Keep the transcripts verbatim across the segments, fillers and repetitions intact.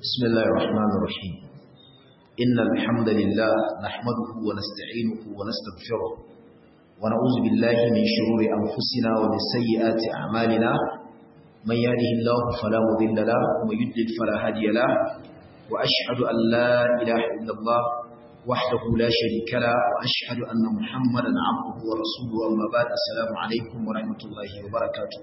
بسم الله الرحمن الرحيم إن الحمد لله نحمده ونستعينه ونستغفره ونعوذ بالله من شرور أنفسنا ومن سيئات أعمالنا من يهده الله فلا مضل له ومن يضلل فلا هادي له وأشهد أن لا إله إلا الله وحده لا شريك له وأشهد أن محمدا عبده ورسوله أما بعد السلام عليكم ورحمة الله وبركاته.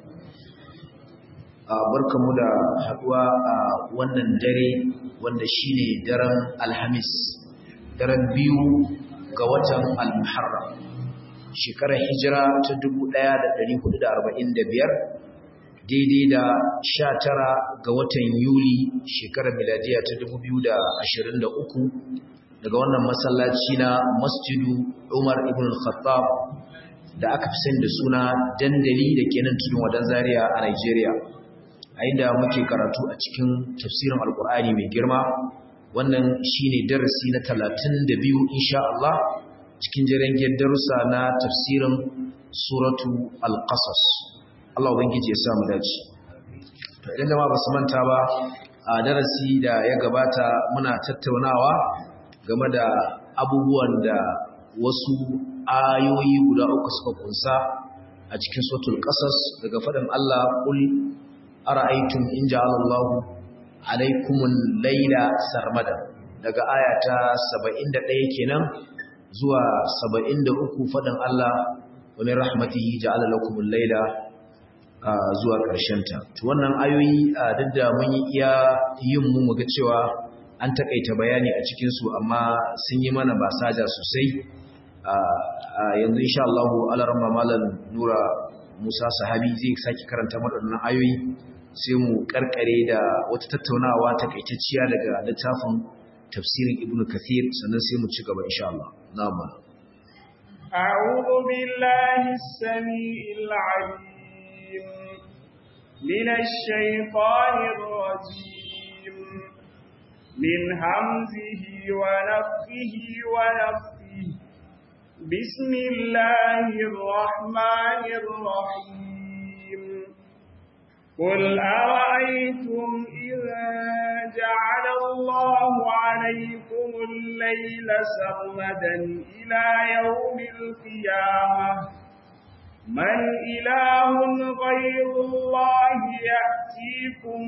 barkamu da haduwa a wannan dare wanda shine daren Alhamis, daren biyu ga watan Al-Muharram, shekarar hijira ta dubu ɗaya da ɗari hudu da arba'in da biyar, daidai da sha tara ga watan Yuli shekarar miladiya ta dubu biyu da ashirin da uku, daga wannan masallaci na Masjidu Umar ibn al-Khattab da aka fi sani da suna Dandali da ke nan tudun wadan Zaria a Nigeria. A inda muke karatu a cikin tafsirin Alkur'ani mai girma, wannan shine darasi na talatin da biyu insha Allah cikin jirangiyar darussa na tafsirin suratu Al-Qasas. Allah ubangiji ya sa mu dace. To idan da ba su manta ba, a darasi da ya gabata muna tattaunawa game da abubuwan da wasu ayoyi guda uku suka kunsa a cikin suratul Qasas, daga faɗin Allah qul ara'aytum in ja'ala Allahu alaykumul layla sarmada, daga aya ta saba'in da ɗaya kenan zuwa saba'in da uku faɗin Allah wa min rahmatihi ja'ala lakumul layla zuwa ƙarshen ta. To wannan ayoyi duk da mun yi iya yin mu muga cewa an takaita bayani a cikin su, amma sun yi mana basaja sosai. Yanzu insha Allah alaramma malam Nura Musa Sahabi zai saki karanta waɗannan ayoyi, sai mu karkare da wata tattaunawa takaitacciya daga littafin tafsirin Ibn Kathir, sannan sai mu ci gaba insha Allah. Na'am. A'udhu billahi as-sami'il 'alim minash shaitanir rajim min hamzihi wa nafthihi wa nafthihi. Bismillahir rahmanir rahim. قل أرأيتم إذا جعل الله عليكم الليل سرمدا إلى يوم القيامة من إله غير الله يأتيكم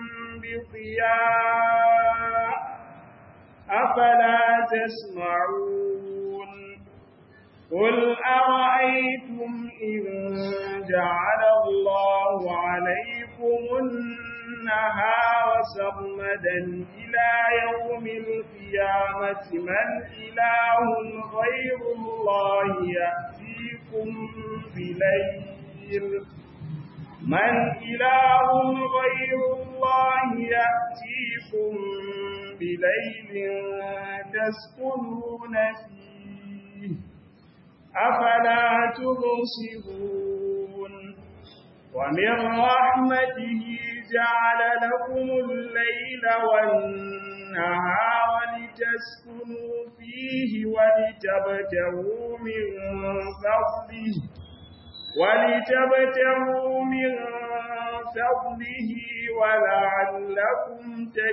بضياء أفلا تسمعون قل أرأيتم إن جعل الله عليكم النهار سرمدا إلى يوم القيامة من إله غير الله يأتيكم بليل من إله غير الله يأتيكم بليل تسكنون فيه أفلا تبصرون ومن رحمته جعل لكم الليل والنهار لتسكنوا فيه ولتبتغوا من فضله ولتبتغوا من فضله ولعلكم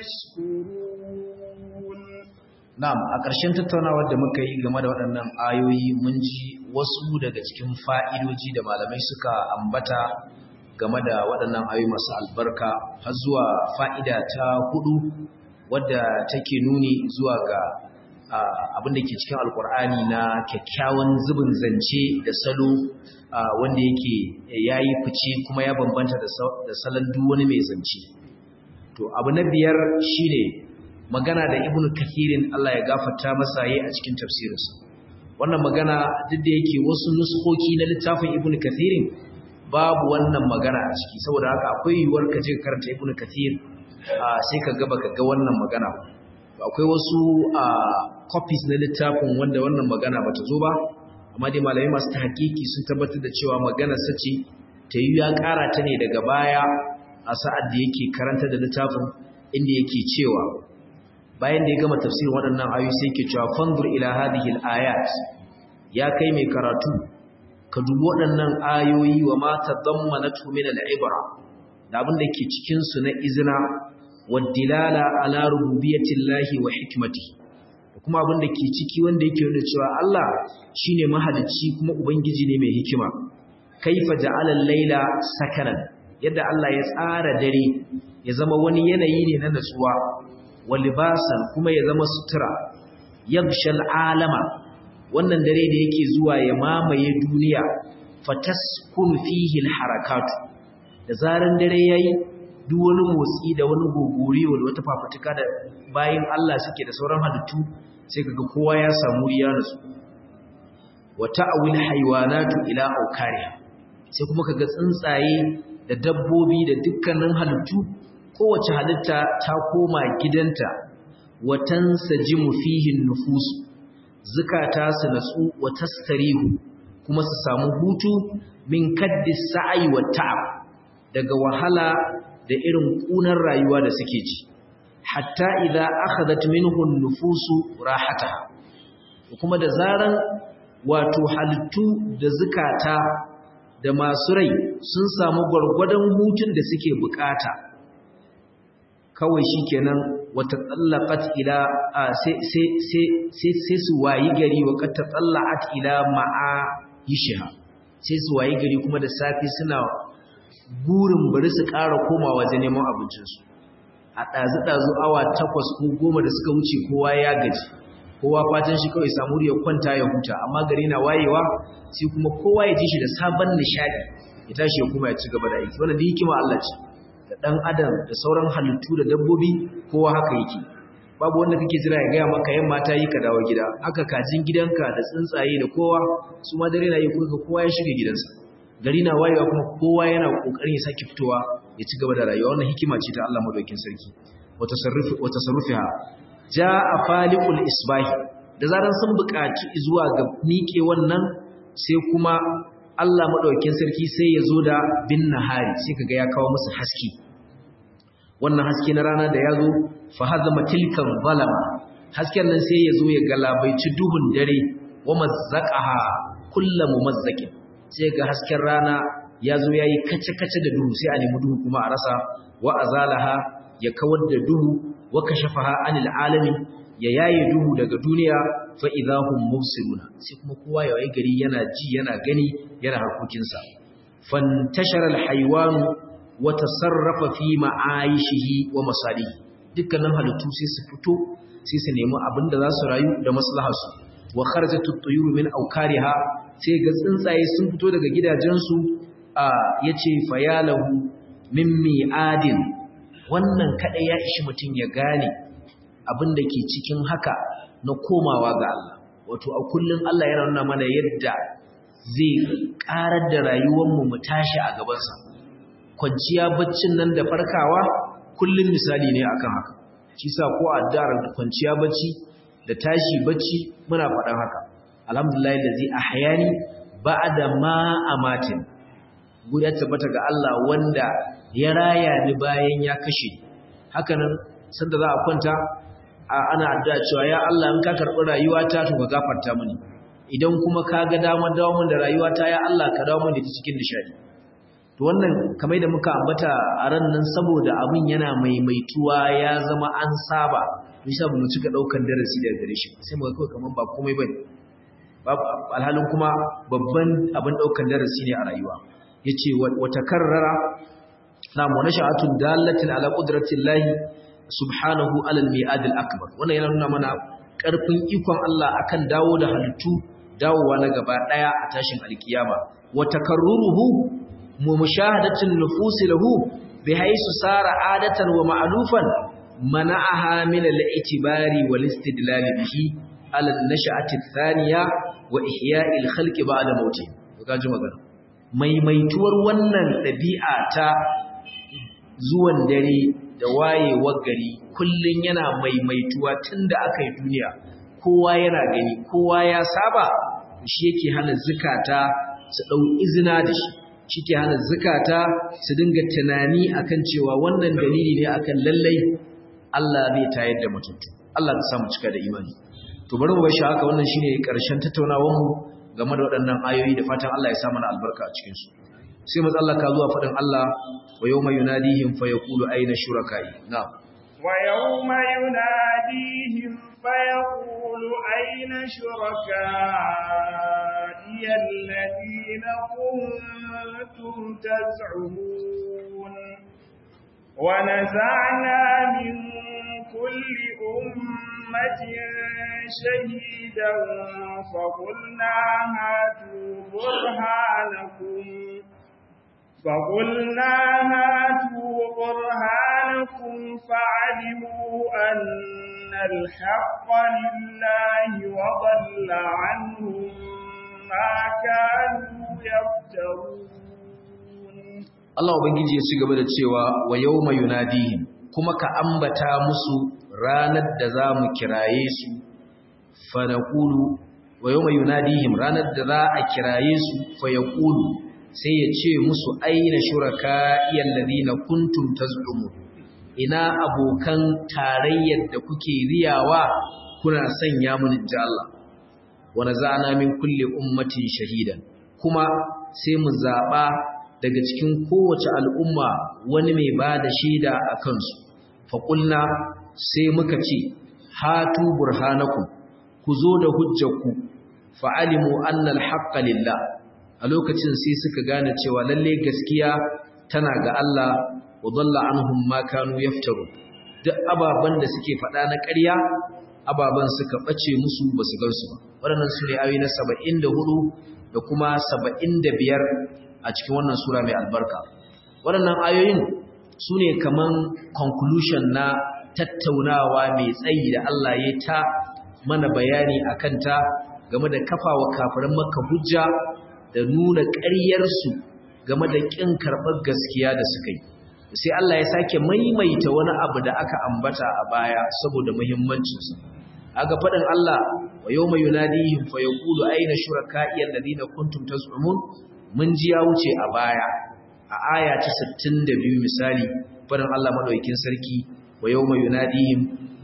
تشكرون. Na'am, a ƙarshen tattaunawar da muka yi game da waɗannan ayoyi mun ji wasu daga cikin fa'idoji da malamai suka ambata game da waɗannan ayoyi masu albarka, har zuwa fa'ida ta hudu wadda take nuni zuwa ga abin da ke cikin Alƙur'ani na kyakkyawan zubin zance da salo wanda yake ya yi fice kuma ya bambanta da salon duk wani mai zance. To, abu na biyar shine magana da Ibn Kathirin Allah ya gafarta masa yayi a cikin tafsirinsa. Wannan magana duk da yake wasu nuskoki na littafin Ibn Kathirin babu wannan magana a ciki, saboda haka akwai yiwuwar ka je karanta Ibn Kathir sai ka ga baka ga wannan magana. Akwai wasu copies na littafin wanda wannan magana bata zo ba, amma dai malamai masu tahqiqi sun tabbatar da cewa magana sace ta yi ya ƙara ta ne daga baya a sa'ad da yake karanta da littafin, inda yake cewa bayan da ya gama tafsirin waɗannan ayoyi sai ke cewa fanzur ila hadhihi al-ayat, ya kai mai karatu ka dubi waɗannan ayoyi wa ma tadammanatu min al-ibra, da abin da ke cikin su na izina waddilala ala rububiyyatillahi wa hikmatihi kuma abin da ke ciki wanda yake nuna cewa Allah shine mahalicci kuma ubangiji ne mai hikima kaifa ja'ala al-laila sakanan yadda Allah ya tsara dare ya zama wani yanayi ne na natsuwa wa libasan kuma ya zama sutura yabshal alama wannan dare da yake zuwa ya mamaye duniya fataskun fihi al-harakatu da zaran dare yayi duk wani motsi da wani gogoriyo da wata fafutuka da bayin Allah suke da sauran halittu sai kaga kowa ya samu riya nasu wa ta'awil haywanatu ila aukariha sai kuma kaga tsuntsaye da dabbobi da dukkanin halittu kowace halitta ta koma gidanta wa tansajimu fihi nufus zakata su natsu wa tastarihu kuma su samu hutu min kaddi sa'i wa ta'ab daga wahala da irin kunar rayuwa da suke ji hatta idza akhadat minhu an-nufusu rahataha kuma da zaran wato halittu da zakata da masu rai sun samu gurgurdan hutun da suke bukata kawai shikenan wata tsallaqat ila sai sai sai sai su wayi gari wa kat tsallaqat ila ma'a yisha sai su wayi gari kuma da safi suna burin bari su ƙara komawa wajen neman abincinsu a ɗazu-ɗazu awa takwas ko goma da suka wuce kowa ya gaji kowa fatan shi kawai samu ya kwanta ya huta amma gari na wayewa sai kuma kowa ya ji shi da sabon nishaɗi ya tashi ya kuma ya ci gaba da aiki wannan da hikima Allah ce da ɗan adam da sauran halittu da dabbobi kowa haka yake babu wanda kake jira ya gaya maka yamma ta yi ka dawo gida haka kajin gidanka da tsuntsaye da kowa su ma dare na yi kuka kowa ya shiga gidansa gari na wayewa kuma kowa yana kokarin ya saki fitowa ya ci gaba da rayuwa wannan hikima ce ta Allah madaukakin sarki wa tasarrufi wa tasarrufiha jaa faliqul isbahi da zaran sun buƙaci zuwa ga miƙe wannan sai kuma Allah madaukakin sarki sai ya zo da bin nahari sai kaga ya kawo musu haske wannan haske na rana da yazo fa hazama tilkan zalama hasken nan sai ya zo ya galabaici duhun dare wa mazzaqaha kullu mumazzakin sai ga hasken rana ya zo ya yi kace-kace da duhu sai a nemi duhu kuma a rasa wa azalaha ya kawar da duhu wa kashafaha anil alami ya yaye duhu daga duniya fa idahum mubsiruna sai kuma kowa ya wayi gari yana ji yana gani yana harkokinsa fantashara alhayawan wa tasarrafa fi ma'aishihi wa masalihi dukkanin halittu sai su fito sai su nemi abin da za su rayu da maslaharsu wa kharajat at-tuyur min awkariha sai ga tsuntsaye sun fito daga gidajensu a yace fayalahu min mi'adin wannan kada ya ishi mutun ya gane abin da ke cikin haka na komawa ga Allah wato a kullun Allah yana nuna mana yadda zai karar da rayuwar mu mu tashi a gaban sa kwanciya baccin nan da farkawa kullun misali ne akan haka shi sa ko addu'ar kwanciya bacci da tashi bacci muna faɗan haka alhamdulillah allazi ahyani ba'da ma amatin guda tabbata ga Allah wanda ya raya ni bayan ya kashe haka nan sanda za a kwanta ana addu'a cewa ya Allah in ka karɓi rayuwata to ka gafarta mini idan kuma ka ga damar dawo min da rayuwata ya Allah ka dawo min da cikin nishadi to wannan kamar da muka ambata a ran nan saboda abin yana maimaituwa ya zama an saba bisa ba mu cika daukan darasi daga gare shi sai muga kawai kaman ba komai bane babu alhalin kuma babban abin daukan darasi ne a rayuwa yace wa takarrara na munasha'atun dalatin ala qudratillahi subhanahu ala al-mi'ad al-akbar wannan yana nuna mana karfin ikon Allah akan dawo da halittu dawowa na gaba daya a tashin alkiyama wa takarruruhu mu mushahadatin nufusi lahu bihaythu sara adatan wa ma'lufan منعها من الاعتبار والاستدلال به على النشأة الثانية وإحياء الخلق بعد موته kaji magana maimaituwar wannan dabi'a ta zuwan dare da wayewar gari kullun yana maimaituwa tunda aka yi duniya kowa yana gani kowa ya saba shi yake hana zakata su dau izina da shi shi ke hana zakata su dinga tunani akan cewa wannan dalili ne akan lallai Allah zai tayar da mutuntu Allah ya samu cika da imani to bari mu bashi haka wannan shine karshen tattaunawar mu game da waɗannan ayoyi da fatan Allah ya sa mana albarka a cikin su sai mu tsallaka zuwa fadin Allah wa yawma yunadihim fa yaqulu ayna shurakai na ويوم يناديهم فيقول أين شركائي الذين كنتم تزعمون ونزعنا من كل أمة شهيدا فقلنا هاتوا برهانكم فقلنا هاتوا برهانكم فعلموا أن الحق لله وضل عنهم ما كانوا يفترون. Allah Ubangiji ya ci gaba da cewa wa yawma yunadihim, kuma ka ambata musu ranar da za mu kiraye su, fa naqulu wa yawma yunadihim, ranar da za a kiraye su, fa yaqulu, sai ya ce musu aina shuraka'i alladhina kuntum tazlumun, ina abokan tarayyar da kuke riyawa kuna sanya mun inji Allah. Wa naza'na min kulli ummatin shahidan, kuma sai mu zaba daga cikin kowace al'umma wani mai ba da shaida a kansu. Faƙulna sai muka ce, hatu burhanakum, ku zo da hujjarku, fa'alimu annal haƙƙa lillah. A lokacin sai suka gane cewa lalle gaskiya tana ga Allah, wa dalla anhum ma kanu yaftaru. Duk ababen da suke faɗa na ƙarya, ababen suka ɓace musu ba su gansu ba. Waɗannan su ne ayoyi na saba'in da hudu da kuma saba'in da biyar a cikin wannan sura mai albarka. Waɗannan ayoyin su ne kaman conclusion na tattaunawa mai tsayi da Allah ya ta mana bayani a kanta game da kafawa kafirin Makka hujja da nuna ƙaryarsu game da ƙin karɓar gaskiya da suka yi. Sai Allah ya sake maimaita wani abu da aka ambata a baya saboda muhimmancinsa. Aga faɗin Allah wa yawma yunadihim fa yaqulu ayna shuraka'i alladhina kuntum taz'umun, mun ji ya wuce a baya a aya ta sittin da biyu misali, faɗin Allah madaukakin sarki wa yawma yunadihim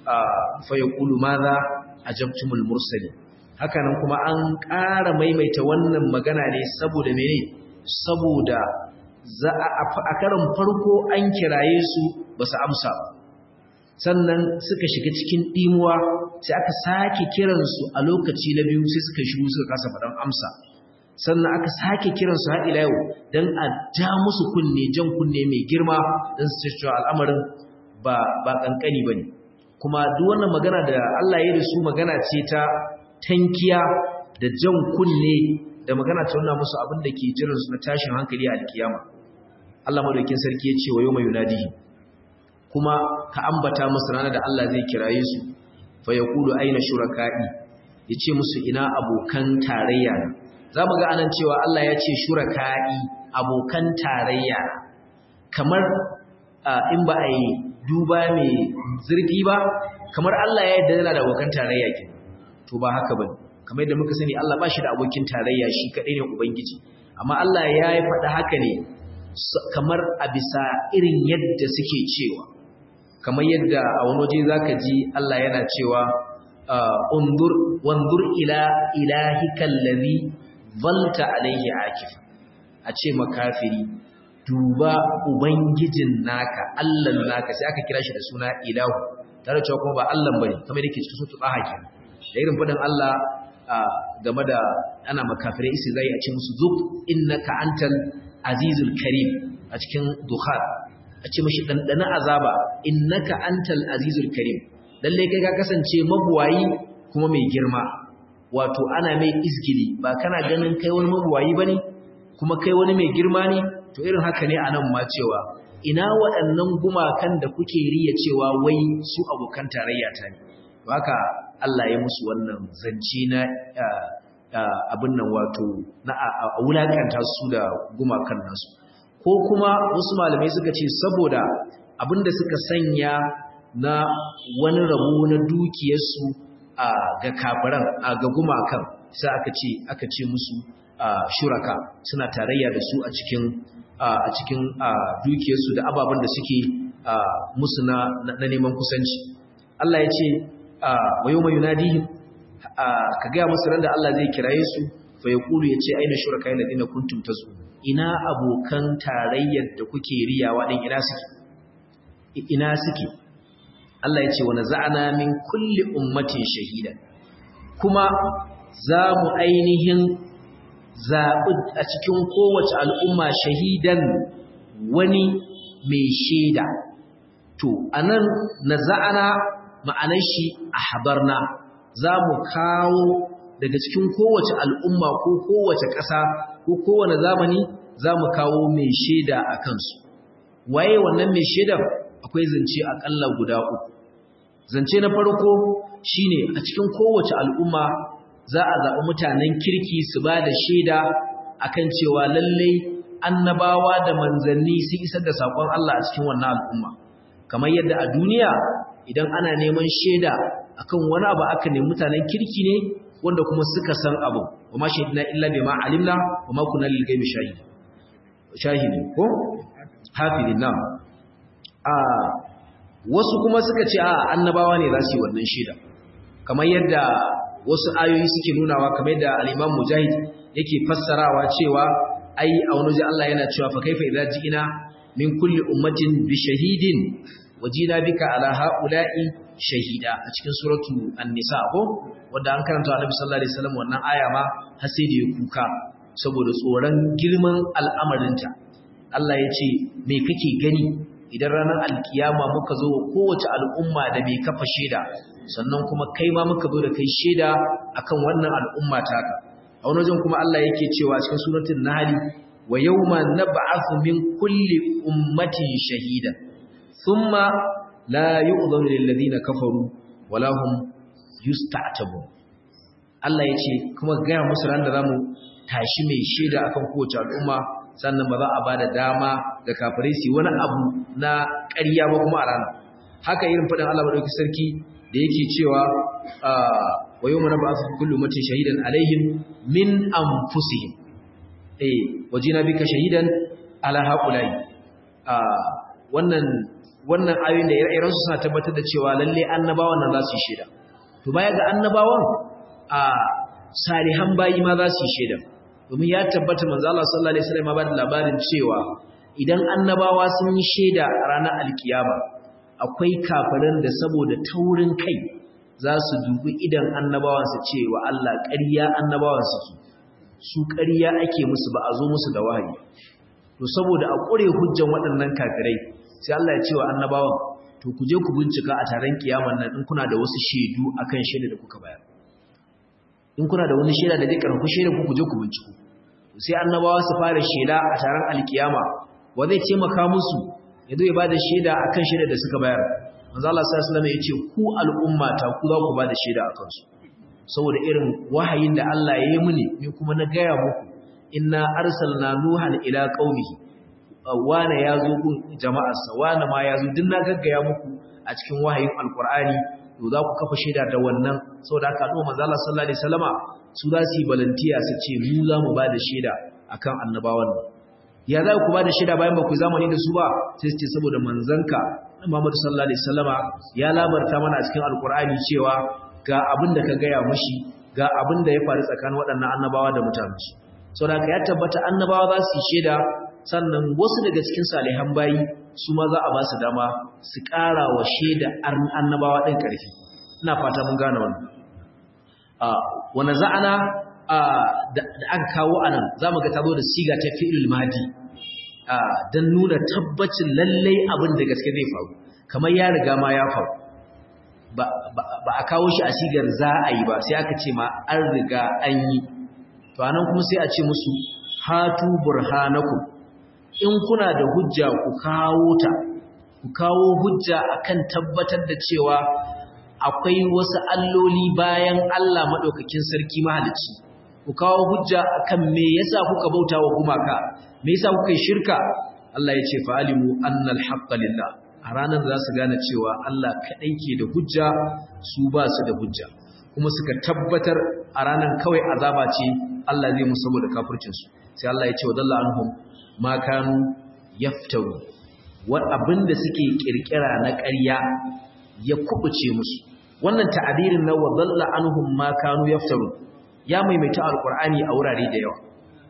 fa yaqulu madha ajabtumul mursalin. Haka nan kuma an ƙara maimaita wannan magana ne saboda mene? Saboda za a karin farko an kiraye su ba su amsa ba, sannan suka shiga cikin ɗimuwa, sai aka sake kiransu a lokaci na biyu sai suka shigo suka kasa faɗan amsa, sannan aka sake kiransu har ila yau don a ja musu kunne, jan kunne mai girma don su cewa al'amarin ba ba kankani ba ne. Kuma duk wannan magana da Allah ya da su magana ce ta tankiya da jan kunne da magana ta nuna musu abin da ke jiransu na tashin hankali a alkiyama. Allah madaukakin sarki ya ce wa yawma yunadihi, kuma ka ambata musu ranar da Allah zai kiraye su, fa yaqulu aina shuraka'i, yace musu ina abokan tarayya na. Zamu ga anan cewa Allah ya ce shuraka'i, abokan tarayya, kamar in ba a yi duba mai zurfi ba, kamar Allah ya yarda yana da abokan tarayya ke. To ba haka bane, kamar yadda muka sani Allah ba shi da abokin tarayya, shi kadai ne ubangiji, amma Allah ya yi faɗa haka ne kamar a bisa irin yadda suke cewa, kamar yadda a wani waje zaka ji Allah yana cewa undur wandur ila ilahikal ladhi zalta alayhi akif, a ce makafiri duba ubangijin naka, Allah naka, sai aka kira shi da suna ilahu, tare cewa kuma ba Allah bane, kamar yake cikin suratul Taha kenan. Da irin faɗin Allah game da ana makafirai isi zai a ce musu zuk innaka antal azizul karim a cikin Dukhan, a ce mashi ɗanɗana azaba innaka antal azizul karim, lallai kai ka kasance mabuwayi kuma mai girma. Wato ana mai izgili, ba kana ganin kai wani mabuwayi bane kuma kai wani mai girma ne? To irin haka ne anan ma cewa ina waɗannan gumakan da kuke riya cewa wai su abokan tarayya ta ne. Haka Allah ya musu wannan zance na abin nan, wato na a wulakanta su da gumakan nasu. Ko kuma wasu malamai suka ce saboda abinda suka sanya na wani rabo na dukiyarsu ga kafiran, ga gumakan, sai aka ce aka ce musu shuraka, suna tarayya da su a cikin a cikin dukiyarsu da ababen da suke musu na neman kusanci. Allah ya ce wa yawma yunadihim, ka ga musu ran da Allah zai kiraye su, fa yaqulu yace aina shuraka alladhina kuntum tazun, ina abokan tarayyar da kuke riyawa din ina suke ina suke Allah ya ce wa naza'ana min kulli ummatin shahida kuma za mu ainihin zaɓi a cikin kowace al'umma shahidan wani mai shaida to anan naza'ana ma'anar shi ahbarna za mu kawo daga cikin kowace al'umma ko kowace ƙasa ko kowane zamani za mu kawo mai shaida a kansu waye wannan mai shaidar akwai zance aƙalla guda uku zance na farko shine a cikin kowace al'umma za a zaɓi mutanen kirki su ba da shaida akan cewa lallai annabawa da manzanni sun isar da saƙon Allah a cikin wannan al'umma kamar yadda a duniya idan ana neman shaida akan wani abu aka nemi mutanen kirki ne wanda kuma suka san abu wa ma shahidna illa bima alimna wa ma kunna lil ghaibi shahid shahidi ko hafidin nam a wasu kuma suka ce a annabawa ne za su yi wannan shaida kamar yadda wasu ayoyi suke nunawa kamar yadda al-Imam Mujahid yake fassarawa cewa ai a wani waje Allah yana cewa fa kaifa idza ji'ina min kulli ummatin bi shahidin wajina bika ala haula'i shahida a cikin suratu an-nisa ko wanda an karanta Annabi sallallahu alaihi wasallam wannan aya ma har sai da ya kuka saboda tsoron girman al'amarinta Allah ya ce me kake gani idan ranar alkiyama muka zo kowace al'umma da bai kafa shaida sannan kuma kai ma muka zo da kai shaida akan wannan al'umma taka a wani wajen kuma Allah yake cewa cikin suratul nahl wa yawma nab'athu min kulli ummatin shahida thumma la yu'dhanu lil ladina kafaru wala hum yusta'tabun Allah yace kuma ga musu ran da zamu tashi mai shaida akan kowace al'umma sannan ba za a bada dama ga kafirai su wani abu na ƙarya ba kuma a rana haka irin faɗin Allah madauki sarki da yake cewa wa yawma nab'athu kullu ummatin shahidan alaihim min anfusihim eh wajina bika shahidan ala haulai wannan wannan ayoyin da ire-iren su suna tabbatar da cewa lalle annabawan nan za su yi shaida to baya ga annabawan a salihan bayi ma za su yi shaida domin ya tabbata manzo Allah sallallahu alaihi wasallam ba da labarin cewa idan annabawa sun yi shaida a ranar alkiyama akwai kafiran da saboda taurin kai za su dubi idan annabawan su ce wa Allah ƙarya annabawan su su ƙarya ake musu ba a zo musu da wahayi to saboda a ƙure hujjan waɗannan kafirai sai Allah ya ce wa annabawan to ku je ku bincika a taron kiyaman nan in kuna da wasu shaidu akan shaida da kuka bayar in kuna da wani shaida da zai karfafa shaida ku ku je ku binciko sai annabawa su fara shaida a taron alkiyama wa zai taimaka musu ya zo ya bada shaida akan shaida da suka bayar manzo Allah sallallahu alaihi wasallam ya ce ku al'umma ta ku za ku bada shaida akan su saboda irin wahayin da Allah ya yi mini ni kuma na gaya muku inna arsalna nuhan ila qaumihi wane yazo gun jama'arsa wane ma yazo din na gaggaya muku a cikin wahayin alqur'ani to za ku kafa shaida da wannan saboda haka al'umma manzo Allah sallallahu alaihi wasallama su za su yi balantiya su ce mu za mu bada shaida akan annabawan ya za ku bada shaida bayan ba ku zamani da su ba sai su ce saboda manzanka Muhammad sallallahu alaihi wasallama ya labarta mana a cikin alqur'ani cewa ga abin da ka gaya mushi ga abin da ya faru tsakanin waɗannan annabawa da mutanensu sau da ya tabbata annabawa za su yi shaida sannan wasu daga cikin salihan bayi su ma za a ba su dama su ƙara wa shaida annabawa ɗin ƙarfi ina fata mun gane wannan wani za'ana da aka kawo a nan za mu ga tabo da siga ta fi'il mahdi don nuna tabbacin lallai abin da gaske zai faru kamar ya riga ma ya faru ba a kawo shi a sigar za a yi ba sai aka ce ma an riga an yi to anan kuma sai a ce musu hatu burhanakum in kuna da hujja ku kawo ta ku kawo hujja akan tabbatar da cewa akwai wasu alloli bayan Allah madaukakin sarki mahalicci ku kawo hujja akan me yasa kuka bauta wa gumaka me yasa kuka yi shirka Allah ya ce fa'alimu annal haqqa lillah a ranar za su gane cewa Allah kaɗai ke da hujja su ba su da hujja kuma suka tabbatar a ranar kawai azaba ce Allah zai musu saboda kafircinsu sai Allah ya ce wa dalla anhum ma kanu yaftaru wa abinda suke kirkira na ƙarya ya kubuce musu wannan ta'abirin na wa dalla anhum ma kanu yaftaru ya maimaita alqur'ani a wurare da yawa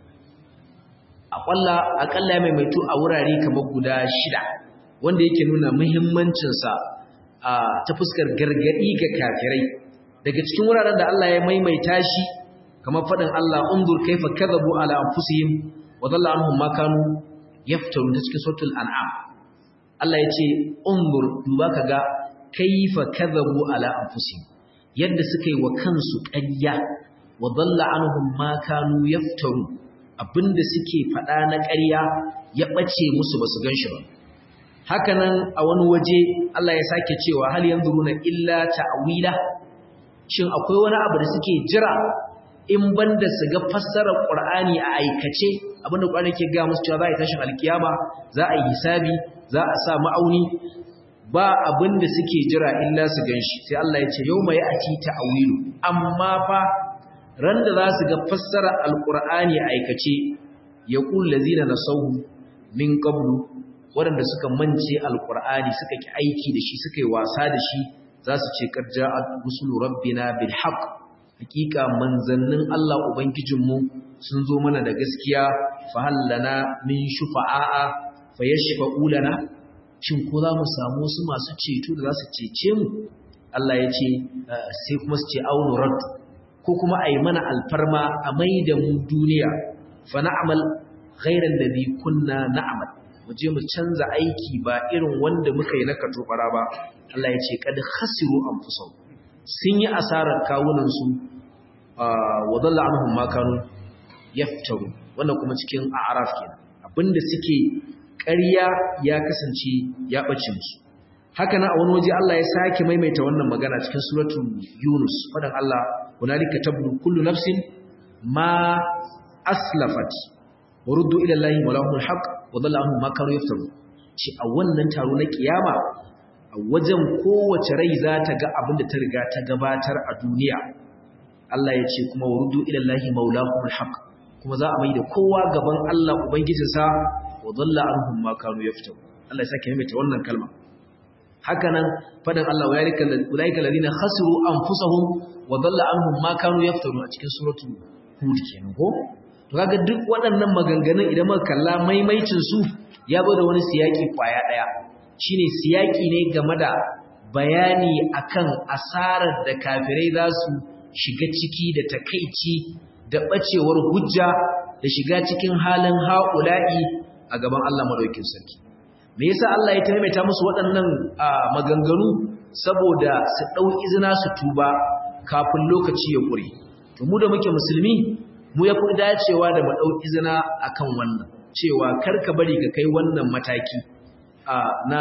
akalla akalla ya maimaito a wurare kamar guda shida wanda yake nuna muhimmancinsa ta fuskar gargadi ga kafirai daga cikin wuraren da Allah ya maimaita shi kamar fadin Allah undur kaifa kadhabu ala anfusihim wa dhalla anhum ma kanu yaftarun cikin suratul an'am Allah ya ce undur duba kaga kaifa kadhabu ala anfusihim yadda suka yi wa kansu ƙarya wa dhalla anhum ma kanu yaftarun abinda suke faɗa na ƙarya ya ɓace musu basu ganshi ba hakanan a wani waje Allah ya sake cewa hal yanzuruna illa ta'wila shin akwai wani abu da suke jira in banda su ga fassarar Qur'ani a aikace abinda Qur'ani ke ga musu cewa za a yi tashin alkiyama za a yi hisabi za a sa ma'auni ba abinda suke jira illa su ganshi sai Allah ya ce yawma ya'ti ta'wilu amma fa ran da za su ga fassarar alqur'ani a aikace yaqul ladzina nasahu min qablu waɗanda suka mance alqur'ani suka ki aiki da shi suka yi wasa da shi za su ce qad ja'at rusulu rabbina bil haqq hakika manzannin Allah ubangijinmu sun zo mana da gaskiya fa hallana min shufa'a fayashfa'u lana shin ko za mu samu wasu masu ceto da za su cece mu Allah ya ce sai kuma su ce aunu rad ko kuma ayi mana alfarma a maida mu duniya fa na'mal ghayra alladhi kunna na'mal mu je mu canza aiki ba irin wanda muka yi na katobara ba Allah ya ce kad khasiru anfusahum sun yi asarar kawunan su wa dalla anhum ma kanu yaftaru wannan kuma cikin a'raf kenan abinda suke ƙarya ya kasance ya ɓace musu haka na a wani waje Allah ya sake maimaita wannan magana cikin suratul Yunus fadan Allah hunalika tablu kullu nafsin ma aslafat wa ruddu ila Allahi walahul haqq wa dhalla anhum ma kanu yaftaru shi a wannan taro na kiyama a wajen kowace rai za ta ga abin da ta riga ta gabatar a duniya Allah ya ce kuma wa ruddu ila Allahi maulahul haqq kuma za a mai da kowa gaban Allah ubangijinsa wa dhalla anhum ma kanu yaftaru Allah ya sake maimaita wannan kalma hakanan fadan Allah ulaika alladhina khasiru anfusahum wa dhalla anhum ma kanu yaftaru a cikin suratul hud kenan ko to kaga duk waɗannan maganganun idan muka kalla maimaicin su ya bada wani siyaki kwaya daya shine siyaki ne game da bayani akan asarar da kafirai za su shiga ciki da takeici da bacewar hujja da shiga cikin halin haula'i a gaban Allah madaukakin sarki me yasa Allah ya taimaita musu waɗannan maganganu saboda su dau izina su tuba kafin lokaci ya kure to mu da muke musulmi mu ya fi dacewa da mu dau izina akan wannan cewa karka bari ka kai wannan mataki na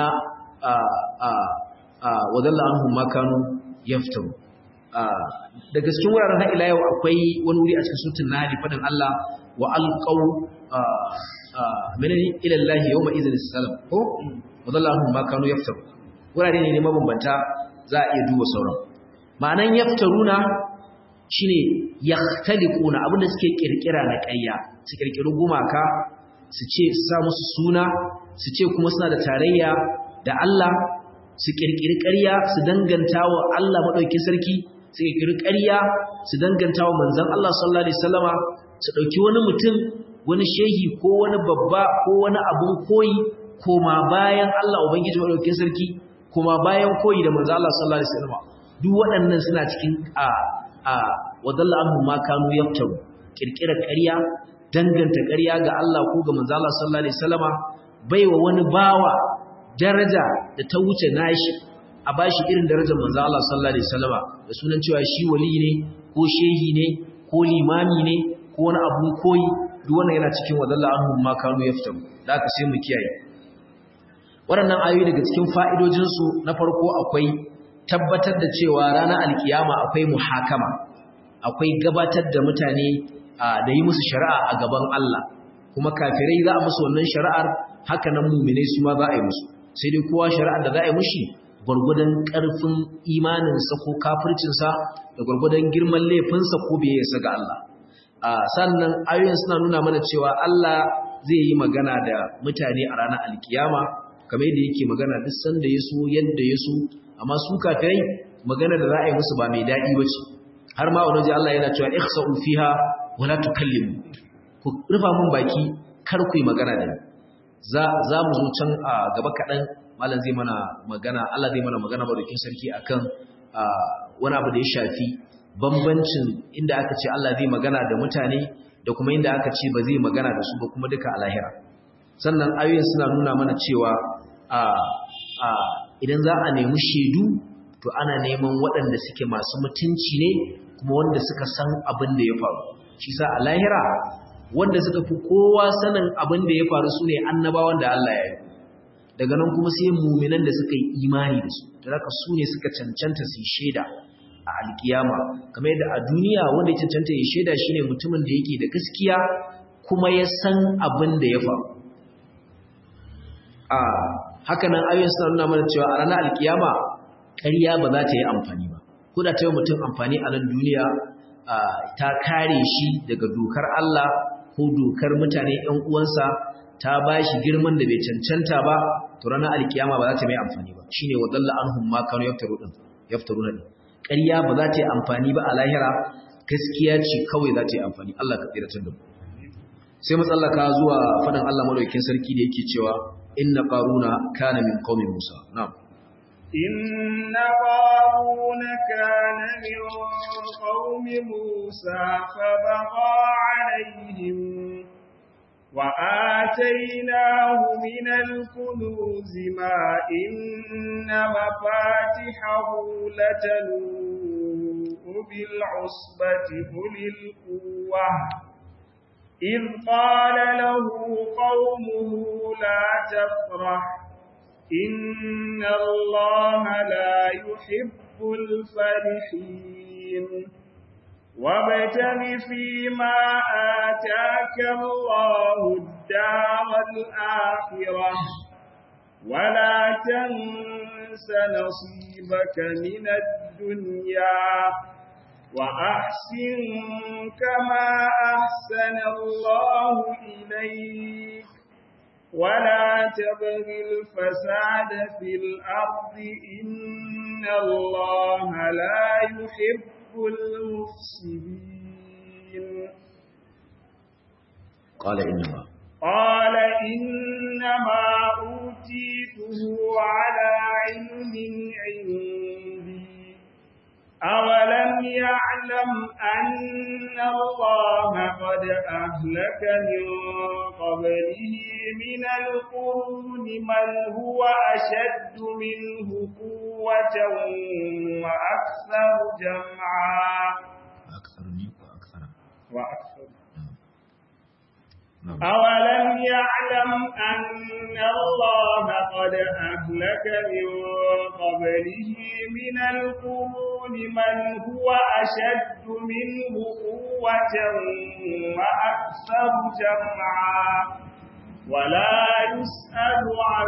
wadalla anhum makanu yaftaru daga cikin wuraren har ila yau akwai wani wuri a cikin suratul nahl fadan Allah wa alqaw menene ila Allah yawma idhin salam ko wadalla anhum makanu yaftaru wurare ne mabambanta za a iya duba sauran ma'anan yaftaruna shine yahtaliquna abinda suke kirkira na ƙarya su kirkiri gumaka su ce su sa musu suna su ce kuma suna da tarayya da Allah su kirkiri ƙarya su danganta wa Allah madaukakin sarki su kirkiri ƙarya su danganta wa manzon Allah sallallahu alaihi wasallama su dauki wani mutum wani shehi ko wani babba ko wani abun koyi koma bayan Allah ubangiji madaukakin sarki koma bayan koyi da manzon Allah sallallahu alaihi wasallama duk waɗannan suna cikin a a wadalla anhum ma kanu yaftaru kirkirar ƙarya danganta ƙarya ga Allah ko ga manzo Allah sallallahu alaihi wasallama baiwa wani bawa daraja da ta wuce nashi a bashi irin darajar manzo Allah sallallahu alaihi wasallama da sunan cewa shi wali ne ko shehi ne ko limami ne ko wani abu koyi duk wannan yana cikin wadalla anhum ma kanu yaftaru da aka sai mu kiyaye waɗannan ayoyi daga cikin fa'idojin su na farko akwai tabbatar da cewa ranar alkiyama akwai muhakama akwai gabatar da mutane da yi musu shari'a a gaban Allah kuma kafirai za a musu wannan shari'ar haka nan mu'minai su ma za a yi musu sai dai kowa shari'ar da za a yi mushi gurgudan karfin imaninsa ko kafircinsa da gurgudan girman laifinsa ko biyayyarsa ga Allah sannan ayoyin suna nuna mana cewa Allah zai yi magana da mutane a ranar alkiyama kamar yadda yake magana duk sanda ya so yadda ya so amma su kafirai magana da za a yi musu ba mai daɗi ba ce har ma wani Allah yana cewa ikhsa'u fiha wala tukallimu ku rufa mun baki kar ku yi magana da ni za za mu zo can a gaba kaɗan malam zai mana magana Allah zai mana magana madaukin sarki akan wani abu da ya shafi bambancin inda aka ce Allah zai magana da mutane da kuma inda aka ce ba zai magana da su ba kuma duka a lahira. Sannan ayoyin suna nuna mana cewa idan za a nemi shaidu to ana neman waɗanda suke masu mutunci ne kuma wanda suka san abin da ya faru. Shi sa a lahira wanda suka fi kowa sanin abin da ya faru su ne annabawan da Allah ya yi. Daga nan kuma sai muminan da suka yi imani da su, da haka su ne suka cancanta su shaida a alkiyama. Kamar yadda a duniya wanda ya cancanta ya shaida shine mutumin da yake da gaskiya kuma ya san abin da ya faru. A haka nan ayoyin suna nuna mana cewa a ranar alkiyama ƙarya ba za ta yi amfani ba. Ko da ta yi mutum amfani a nan duniya ta kare shi daga dokar Allah ko dokar mutane ‘yan uwansa, ta ba shi girman da bai cancanta ba, to ranar alkiyama ba za ta mai amfani ba. Shi ne wa dalla anhum ma kanu yaftaruna din. Ƙarya ba za ta yi amfani ba a lahira, gaskiya ce kawai za ta yi amfani. Allah ka tsiratar da mu. Sai mu tsallaka zuwa faɗin Allah madaukakin sarki da yake cewa inna qaruna kana min qaumi Musa. Na'am. إن قارون كان من قوم موسى فبغى عليهم وآتيناه من الكنوز ما إن مفاتحه لتنوء بالعصبة أولي القوة إذ قال له قومه لا تفرح إن الله لا يحب الفرحين وابتغ فيما آتاك الله الدار الآخرة ولا تنس نصيبك من الدنيا وأحسن كما أحسن الله إليك ولا تبغ الفساد في الأرض إن الله لا يحب المفسدين قال إنما قال إنما أوتيته على علم عندي أولم يعلم أن الله قد أهلك من قبله من القرون من هو أشد منه قوة وأكثر جمعا أكثر وأكثر وأكثر أولم يعلم أن الله قد أهلك من قبله من القرون من هو أشد منه قوة وأكثر جمعا ولا يسأل عن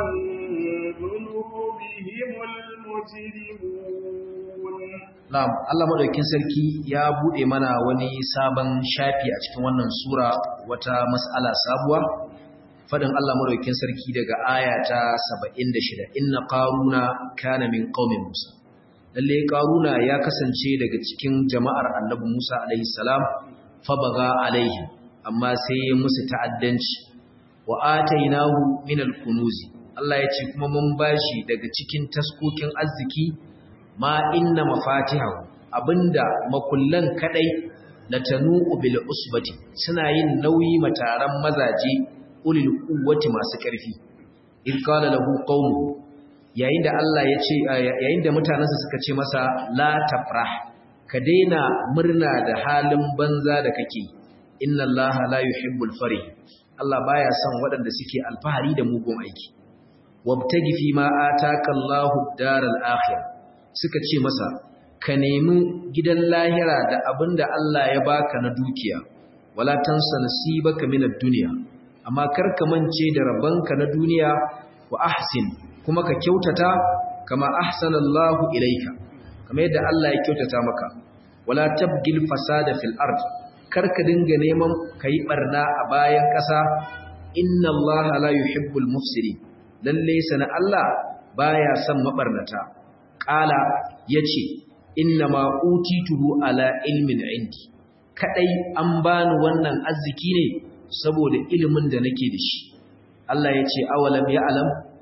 ذنوبهم المجرمون. Na'am, Allah madaukakin sarki ya bude mana wani sabon shafi a cikin wannan sura, wata mas'ala sabuwa. Fadin Allah madaukakin sarki daga aya ta saba'in da shida, inna qaruna kana min qaumi Musa. Lalle qaruna ya kasance daga cikin jama'ar Annabi Musa alaihi salam, fa baga alaihi, amma sai ya musu ta'addanci. Wa atainahu min al-kunuz. Allah ya ce kuma mun bashi daga cikin taskokin arziki ma inna mafatihahu, abinda makullan kadai latanu bil usbati, suna yin nauyi mataran mazaje ulil quwwati masu karfi. in qala lahu qaumu, yayin da Allah ya ce yayin da mutanansa suka ce masa la tafrah, ka daina murna da halin banza da kake, inna Allah la yuhibbul farih, Allah baya son waɗanda suke alfahari da mugun aiki. Wabtagi fi ma ataka Allahu ad-daral akhirah, suka ce masa ka nemi gidan lahira da abinda Allah ya baka na dukiya, wala tansa nasibaka minad dunya, amma karka mance da rabanka na duniya, wa ahsin, kuma ka kyautata kama ahsana Allahu ilayka, kamar yadda Allah ya kyautata maka. Wala tabgil fasada fil ard, karka dinga neman kai barna a bayan ƙasa, inna Allah la yuhibbul mufsidin, lalle sana Allah baya son mabarnata. Qala yace inna ma utituhu ala ilmin indi, kadai an bani wannan arziki ne saboda ilimin da nake da shi. Allah yace awalam ya'lam,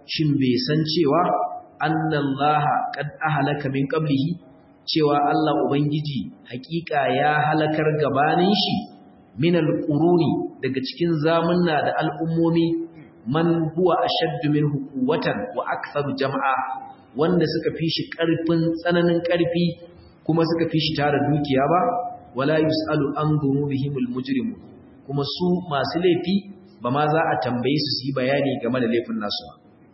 shin bai san cewa annallaha qad ahlaka min qablihi cewa Allah ubangiji hakika ya halakar gabanin shi min alquruni daga cikin zamunna da al'ummomi man huwa ashaddu minhu quwwatan wa aktharu jam'a wanda suka fi shi karfin tsananin karfi kuma suka fi shi tara dukiya ba wala yusalu an dhunubihimul mujrimun kuma su masu laifi ba ma za a tambaye su su yi bayani game da laifin nasu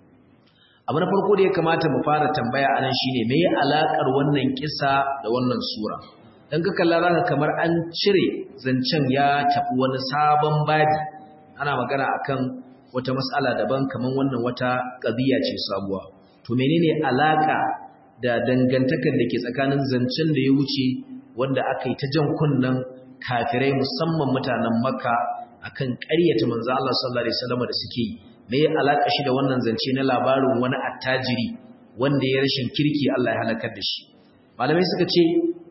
abu na farko da ya kamata mu fara tambaya anan shine me ya alakar wannan kissa da wannan sura dan ka kalla zaka kamar an cire zancen ya tafi wani sabon babi ana magana akan wata mas'ala daban kaman wannan wata qadiya ce sabuwa to menene alaka da dangantakar da ke tsakanin zancen da ya wuce wanda aka yi ta jan kunnan kafirai musamman mutanen Makka akan ƙaryata manzo Allah sallallahu alaihi wasallam da suke yi me ya alaka shi da wannan zance na labarin wani attajiri wanda ya rashin kirki Allah ya halakar da shi malamai suka ce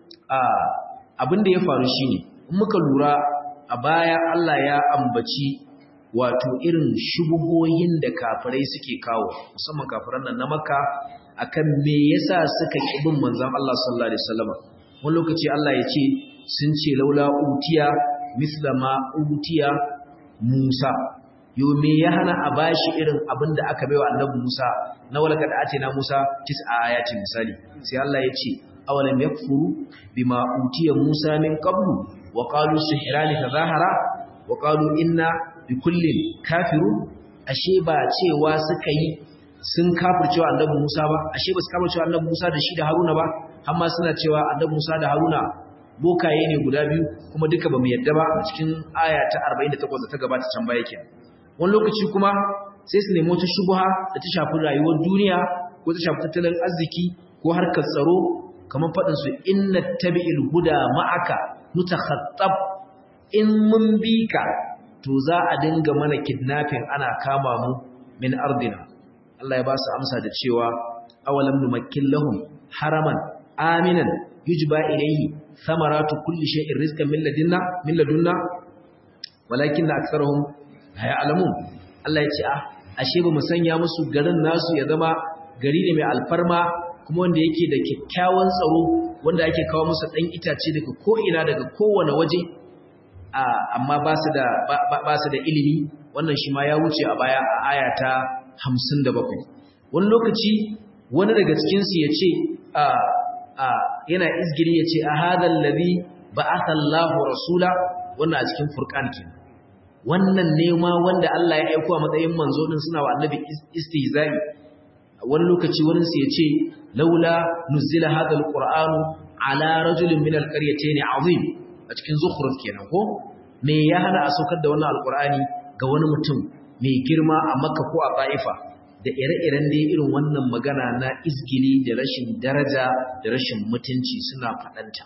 a abin da ya faru shine in muka lura a baya Allah ya ambaci wato irin shubuhohin da kafirai suke kawo musamman kafiran nan na Makka akan me yasa suka kibin manzon Allah sallallahu alaihi wasallam wani lokaci Allah ya ce sun ce laula utiya misla ma utiya Musa yo me ya hana a bashi irin abin da aka baiwa annabi Musa na walakad atina Musa tis'a ayatin misali sai Allah ya ce awalam yakfuru bima utiya Musa min qablu wa qalu sihrani tazahara wa qalu inna bikullin kafirun ashe ba cewa suka yi sun kafircewa annabi Musa ba ashe ba su kafircewa annabi Musa da shi da Haruna ba amma suna cewa annabi Musa da Haruna bokaye ne guda biyu kuma duka bamu yadda ba a cikin aya ta arba'in da takwas da ta gabata can baya kenan wani lokaci kuma sai su nemi wata shubha da ta shafi rayuwar duniya ko ta shafi tattalin arziki ko harkar tsaro kamar faɗin su inna tabi'il huda ma'aka mutakhattab in mun bi ka to za a dinga mana kidnapping ana kama mu min ardina Allah ya ba su amsa da cewa awalam numakkin lahum haraman aminan yujba ilayhi thamaratu kulli shay'in rizqan min ladunna min ladunna walakinna aktharuhum la ya'lamun Allah ya ce ah ashe ba mu sanya musu garin nasu ya zama gari ne mai alfarma kuma wanda yake da kyakkyawan tsaro wanda ake kawo musu dan itace daga ko ina daga kowane waje amma ba su da ba su da ilimi wannan shi ma ya wuce a baya a aya ta hamsin da bakwai wani lokaci wani daga cikin su yace a a yana izgiri yace a hadal ladhi ba'atha Allahu rasula wannan a cikin furqan kenan wannan ne ma wanda Allah ya aika a matsayin manzo din suna wa annabi istihza'i wani lokaci wani su yace laula nuzila hadal qur'anu ala rajulin min alqaryatayn azim a cikin zukhruf kenan ko me ya hana a saukar da wannan alqur'ani ga wani mutum mai girma a Makka ko a Taifa da ire-iren dai irin wannan magana na izgili da rashin daraja da rashin mutunci suna fadanta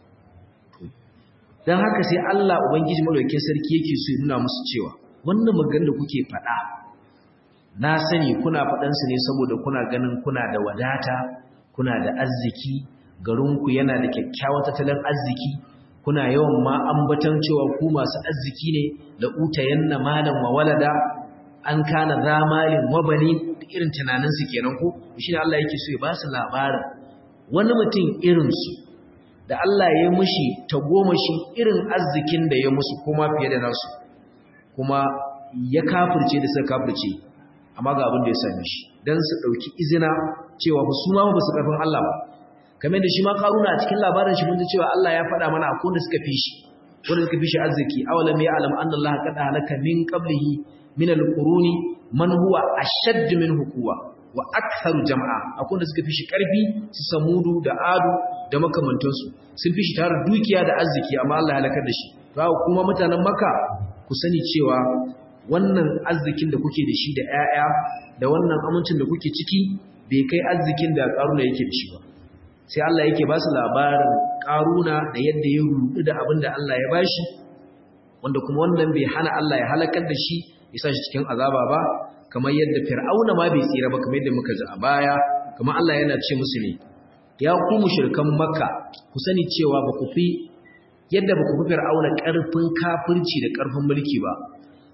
dan haka sai Allah ubangiji madaukakin sarki yake so ya nuna musu cewa wannan magana da kuke fada na sani kuna fadan su ne saboda kuna ganin kuna da wadata kuna da arziki garinku yana da kyakkyawan tattalin arziki kuna yawan ma ambatan cewa ku masu arziki ne da utayanna malan wa walada an kana zamalin wa bani irin tunanin su kenan ko shi ne Allah yake so ya ba su labarin wani mutum irin su da Allah ya mushi tagomashin irin arzikin da ya musu kuma fiye da nasu kuma ya kafirce da suka kafirce amma ga abin da ya same shi dan su dauki izina cewa ba su ma ba su karfin Allah ba kamar da shi ma karuna a cikin labarin shi mun ji cewa Allah ya faɗa mana akwai wanda suka fi shi wanda suka fi shi arziki awalam ya alam anna Allah qad halaka min qablihi min al-quruni man huwa ashadd minhu quwwa wa aktharu jam'a akwai wanda suka fi shi karfi su samudu da adu da makamantansu sun fi shi tare dukiya da arziki amma Allah ya halakar da shi to kuma mutanen Makka ku sani cewa wannan arzikin da kuke da shi da ƴaƴa da wannan amincin da kuke ciki bai kai arzikin da karuna yake da shi ba sai Allah yake ba su labarin karuna da yadda ya rudu da abin da Allah ya bashi wanda kuma wannan bai hana Allah ya halakar da shi ya sa shi cikin azaba ba kamar yadda fir'auna ma bai tsira ba kamar yadda muka ji a baya kamar Allah yana ce musu ne ya ku mushrikan Makka ku sani cewa ba ku fi yadda ba ku fi fir'auna karfin kafirci da karfin mulki ba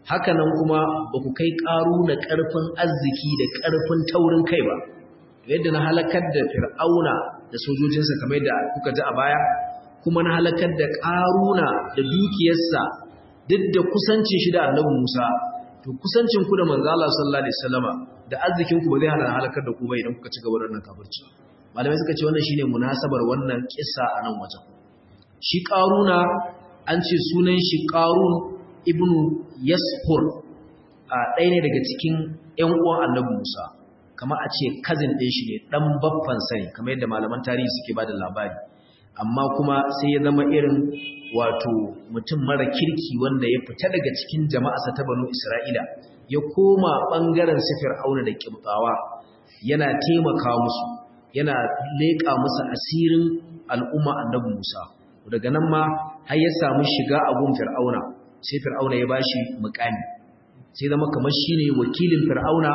haka nan kuma ba ku kai ƙaruna ƙarfin arziki da ƙarfin taurin kai ba yadda na halakar da fir'auna da sojojinsa kamar da kuka ji a baya kuma na halakar da ƙaruna da dukiyarsa duk da kusancin shi da annabi Musa to kusancin ku da manzo Allah sallallahu alaihi wasallama da arzikin ku ba zai hana halakar da ku ba idan kuka ci gaba da wannan kafirci malamai suka ce wannan shine munasabar wannan kissa a nan wajen shi ƙaruna an ce sunan shi ƙarun ibnu yasfur a ɗaya ne daga cikin ƴan uwan annabi Musa kamar a ce cousin ɗin shi ne ɗan baffan sani kamar yadda malaman tarihi suke bada labari amma kuma sai ya zama irin wato mutum mara kirki wanda ya fita daga cikin jama'arsa ta banu Isra'ila ya koma ɓangaren su Fir'auna da Kibtawa yana taimaka musu yana leƙa musu asirin al'umma annabi Musa daga nan ma har ya samu shiga a gun Fir'auna sai Fir'auna ya bashi muƙami sai zama kamar shine wakilin Fir'auna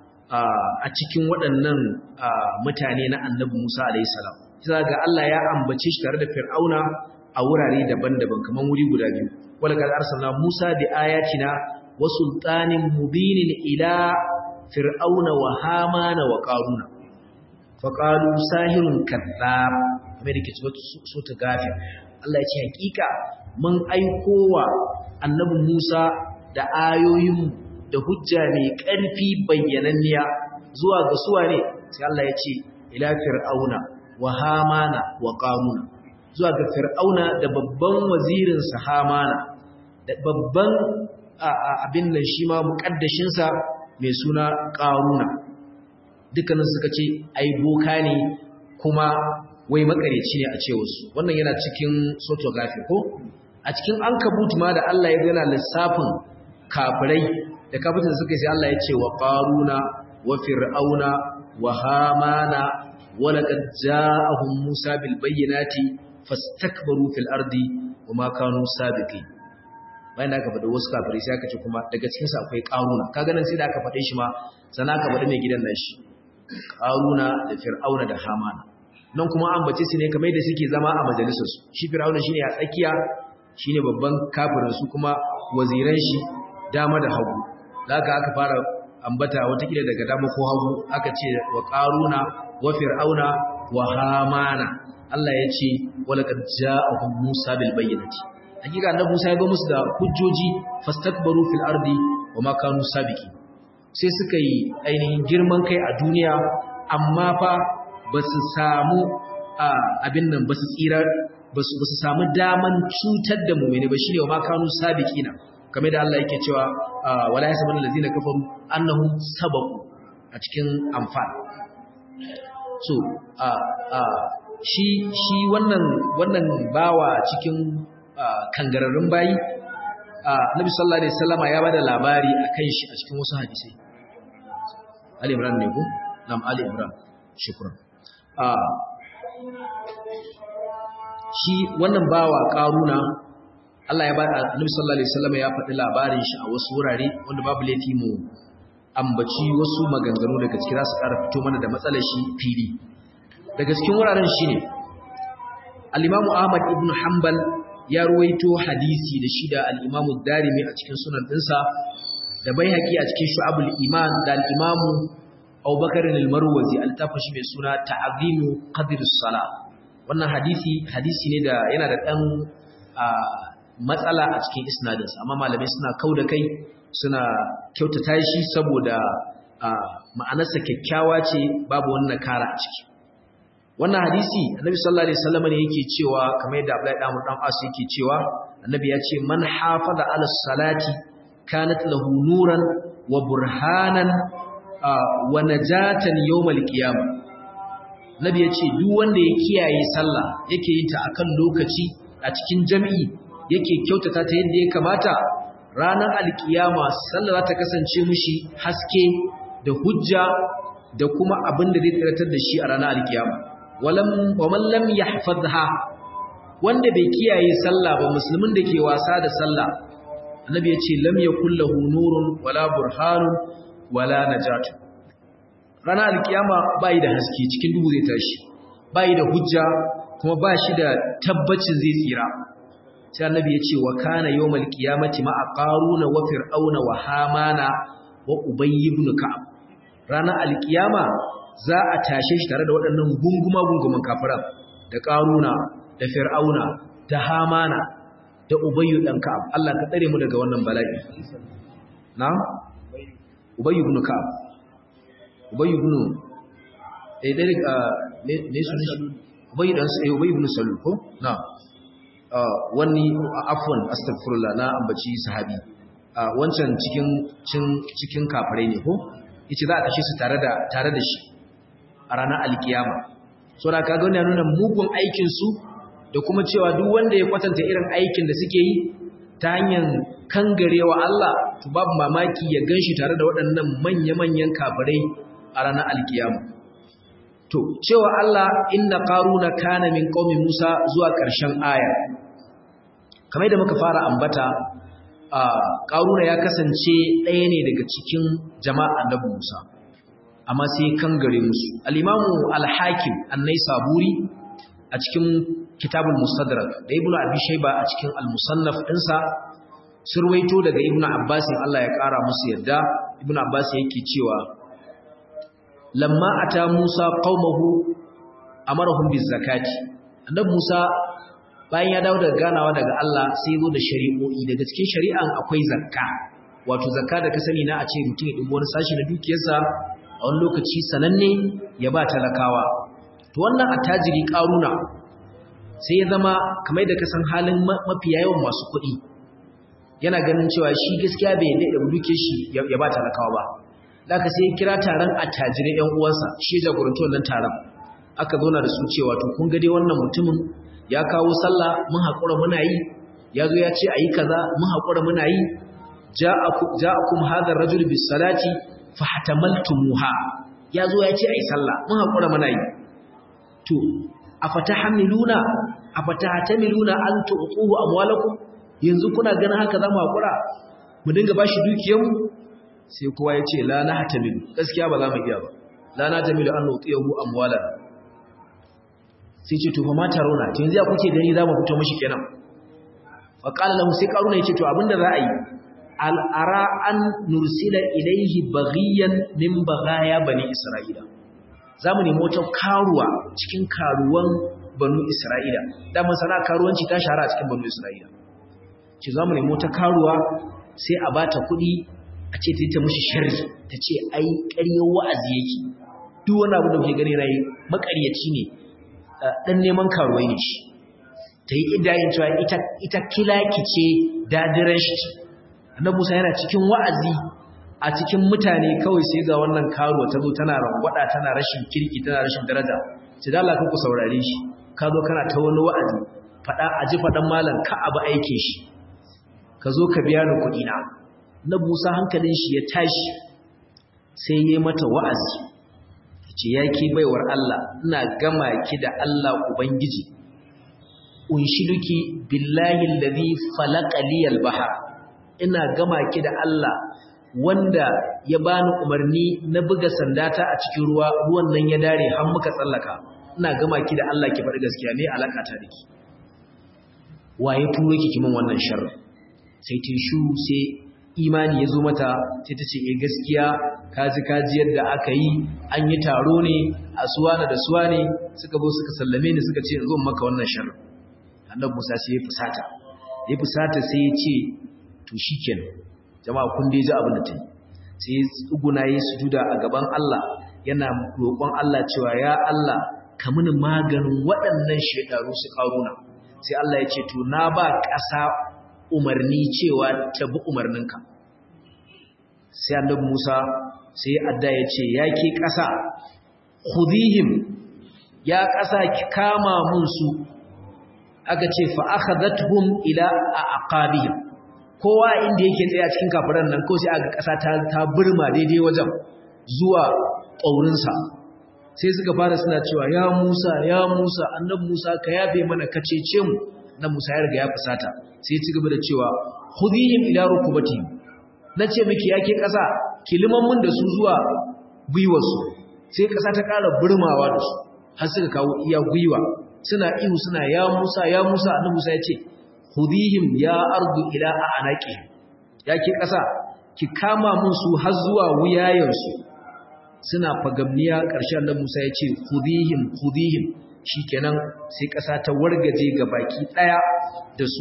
a cikin waɗannan mutane na annabi Musa alayhi salam sai ga Allah ya ambace shi tare da Fir'auna a wurare daban-daban kamar wuri guda biyu wala kad arsalna Musa bi ayatina wa sultanin mubinin ila fir'auna wa hamana wa qaruna fa qalu sahirun kadhab kamar yake so ta gafir Allah ya ce hakika mun aikowa annabi Musa da ayoyin da hujja mai ƙarfi bayyananniya zuwa ga suwa ne sai Allah ya ce ila fir'auna wa hamana wa qaruna zuwa ga fir'auna da babban wazirin sa hamana da babban abin nan shi ma mukaddashin sa mai suna qaruna dukkanin suka ce ai boka ne kuma wai makareci ne a ce wasu wannan yana cikin photography ko a cikin ankabut ma da Allah ya yana lissafin kafirai da kafirin suka sai Allah ya ce wa qaruna wa fir'auna wa hamana wa laqad ja'ahum musa bil bayyinati fastakbaru fil ardi wa ma kanu sabiqin bayan da aka faɗi wasu kafirai sai aka ce kuma daga cikin sa akwai qaruna kaga nan sai da aka faɗe shi ma sana aka faɗi mai gidan nashi qaruna da fir'auna da hamana nan kuma an bace su ne kamar da suke zama a majalisar su shi fir'auna shine a tsakiya shine babban kafirin su kuma waziran shi dama da hagu daga aka fara ambata watakila daga dama ko hagu aka ce wa qaruna wa fir'auna wa hamana Allah ya ce walaqad ja'ahum musa bil bayyinati hakika annabi Musa ya ga musu da hujjoji fastakbaru fil ardi wa ma kanu sabiqin sai suka yi ainihin girman kai a duniya amma fa basu samu abin nan basu tsira basu basu samu daman cutar da mu'mini ba shine wa ma kanu sabiqina kamar da Allah yake cewa wala yasabun allazina kafaru annahum sabaqu a cikin anfal so a a shi shi wannan wannan bawa cikin kangararrun bayi Nabi sallallahu alaihi wasallama ya bada labari akan shi a cikin wasu hadisi Ali Imran ne ko nam Ali Imran shukran a shi wannan bawa Qaruna Allah ya ba Annabi sallallahu alaihi wasallam ya faɗi labarin shi a wasu wurare wanda babu laifi mu ambaci wasu maganganu daga cikin su ƙara fito mana da matsalar shi fili daga cikin wuraren shine al-Imam Ahmad ibn Hanbal ya ruwaito hadisi da shi da al-Imam Ad-Darimi a cikin sunan dinsa da Baihaqi a cikin Shu'abul Iman da al-Imam Abubakar al-Marwazi al-Tafashi mai suna Ta'zimu Qadr as-Salah wannan hadisi hadisi ne da yana da dan matsala a cikin isnadinsa amma malamai suna kauda kai suna kyautata shi saboda ma'anarsa kyakkyawa ce babu wannan kara a ciki wannan hadisi annabi sallallahu alaihi wasallam ne yake cewa kamar yadda Abdullahi dan dan As yake cewa annabi ya ce man hafaza ala salati kanat lahu nuran wa burhanan wa najatan yawmal qiyamah nabi ya ce duk wanda ya kiyaye sallah yake yin ta akan lokaci a cikin jami'i yake kyautata ta yadda ya kamata ranar alkiyama sallah za ta kasance mishi haske da hujja da kuma abin da zai tsiratar da shi a ranar alkiyama walam waman lam yahfazha wanda bai kiyaye sallah ba musulmin da ke wasa da sallah annabi ya ce lam yakul lahu nurun wala burhanun wala najatu ranar alkiyama bai da haske cikin duhu zai tashi bai da hujja kuma ba shi da tabbacin zai tsira sai annabi ya ce wa kana yawmal qiyamati ma'a qaruna wa fir'auna wa hamana wa ubay ibn ka'ab ranar alkiyama za a tashe shi tare da waɗannan gunguma gunguman kafiran da qaruna da fir'auna da hamana da ubay dan ka'ab Allah ka tsare mu daga wannan bala'i na ubay ibn ka'ab ubay ibn eh dai ne ne su ubay dan sai ubay ibn salul ko na wani afwan astaghfirullah na ambaci sahabi wancan cikin cikin kafirai ne ko yace za a kashe su tare da tare da shi a ranar alkiyama so da kaga wannan nuna mugun aikin su da kuma cewa duk wanda ya kwatanta irin aikin da suke yi ta hanyar kangarewa Allah to babu mamaki ya ganshi tare da waɗannan manya-manyan kafirai a ranar alkiyama to cewa Allah inna qaruna kana min qaumi Musa zuwa ƙarshen aya kamar da muka fara ambata qaruna ya kasance ɗaya ne daga cikin jama'a annabi Musa amma sai kangare musu al-Imam al-Hakim an-Naisaburi a cikin kitabul Mustadrak da Ibn Abi Shayba a cikin al-Musannaf ɗinsa surwaito daga Ibn Abbas Allah ya ƙara musu yadda Ibn Abbas yake cewa lamma ata Musa qaumahu amarahum bizakati annabi Musa bayan ya dawo daga ganawa daga Allah sai ya zo da shari'o'i daga cikin shari'an akwai zakka wato zakka da ka sani na a ce mutum ya dubo wani sashi na dukiyarsa a wani lokaci sananne ya ba talakawa to wannan attajiri karuna sai ya zama kamar da ka san halin mafi yawan masu kuɗi yana ganin cewa shi gaskiya bai da dukiyar shi ya ba talakawa ba Laka sai ya kira taron attajirai ɗan uwansa shi ya jagoranci wannan taron aka zauna da su cewa to kun ga dai wannan mutumin ya kawo sallah mun haƙura muna yi ya zo ya ce a yi kaza mun haƙura muna yi ja'akum hadha ar-rajul bis-salati fahtamaltumuha ya zo ya ce a yi sallah mun haƙura muna yi to afatahamiluna afatahatamiluna an tu'tuhu amwalakum yanzu kuna ganin haka zamu haƙura mu dinga bashi dukiyarmu sai kowa ya ce la na hatamilu gaskiya ba za mu iya ba la na hatamilu an nutiyahu amwalan sai ce to fa mata rauna to yanzu ya kuke gani za mu fito mishi kenan fa qala lahu sai karuna yace to abinda za a yi al ara an nursila ilayhi baghiyan min baghaya bani isra'ila zamu nemi wata karuwa cikin karuwan banu isra'ila da mun sana karuwanci ta shahara a cikin banu isra'ila ce zamu nemi wata karuwa sai a bata kuɗi a ce ta yi ta mashi sharri ta ce ai ƙaryar wa'azi yake duk wani abu da ke gani rai makaryaci ne ɗan neman karuwai ne shi ta yi idayin cewa ita kilaki ce dadiran shi annabi Musa yana cikin wa'azi a cikin mutane kawai sai ga wannan karuwa ta zo tana rangwada tana rashin kirki tana rashin daraja sai da Allah ka ku saurare shi ka zo kana ta wani wa'azi faɗa a ji faɗan malam ka abu aikin shi ka zo ka biya ni kuɗi na na Musa hankalin shi ya tashi sai ya mata wa'azi ce ya ke baiwar Allah ina gama ki da Allah Ubangiji unshiduki billahi alladhi falaqa liyal bahr ina gama ki da Allah wanda ya bani umarni na buga sandata a cikin ruwa ruwan nan ya dare har muka tsallaka ina gama ki da Allah ki faɗi gaskiya me alaka ta dake waye turo ki kiman wannan sharri sai tin shu sai imani ya zo mata sai ta ce eh gaskiya kaji kaji yadda aka yi an yi taro ne a suwana da suwane suka zo suka sallame ni suka ce in zo maka wannan sharri annabi Musa sai ya fusata ya fusata sai ya ce to shikenan jama'a kun dai ji abin da ta yi sai ya tsuguna yi sujuda a gaban Allah yana roƙon Allah cewa ya Allah ka mini maganin waɗannan shedaru su karuna sai Allah ya ce to na ba ƙasa umarni cewa ta bi umarninka sai annabi Musa sai adda ya ce ya ke ƙasa khudihim ya ƙasa ki kama mun su aka ce fa akhadathum ila aqabihim kowa inda yake tsaye a cikin kafiran nan ko sai aka ƙasa ta ta burma daidai wajen zuwa ƙaurinsa sai suka fara suna cewa ya Musa ya Musa annabi Musa ka yafe mana ka cece mu na Musa ya riga ya fusata sai ya ci gaba da cewa khudihim ila rukubatihim nace miki yake ƙasa kiliman mun da su zuwa gwiwarsu sai ƙasa ta ƙara burmawa da su har suka kawo iya gwiwa suna ihu suna ya Musa ya Musa annabi Musa ya ce khudihim ya ardu ila a'naqi yake ƙasa ki kama mun su har zuwa wuyayensu suna fagamniya ƙarshen nan Musa ya ce khudihim khudihim shikenan sai ƙasa ta wargaje ga baki daya da su